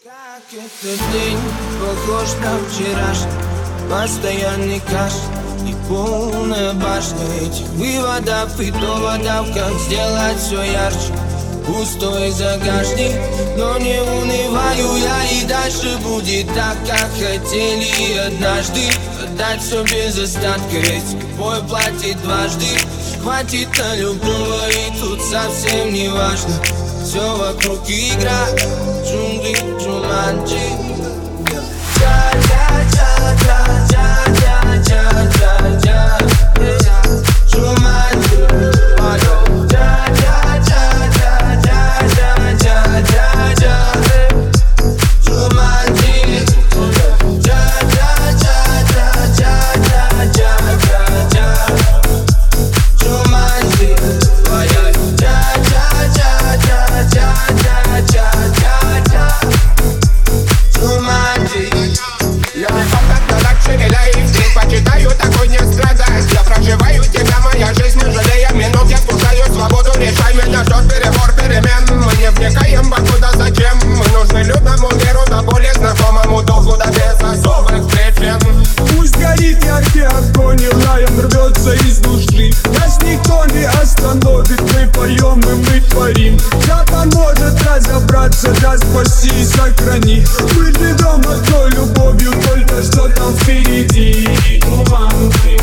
Как этот день похож на вчерашний, постоянный кашель и полная башня этих выводов и доводов, как сделать все ярче. Пустой загашник, но не унываю я, и дальше будет так, как хотели однажды. Отдать все без остатка, ведь бой платит дважды. Хватит на любого, и тут совсем не важно. Все вокруг игра, джунгли, джуманджи. Предпочитаю такой не страдать. Я проживаю тебя, моя жизнь, не жалея минут. Я спускаю свободу, решай меня, ждет перебор перемен. Мы не вникаем покуда зачем. Мы нужны людному миру, да более знакомому духу, да без особых причин. Пусть горит яркий огонь, и раем рвется из души. Нас никто не остановит, мы поем и мы творим. Да поможет разобраться, да спаси и сохрани. Быть ведом одной любовью, только что там впереди.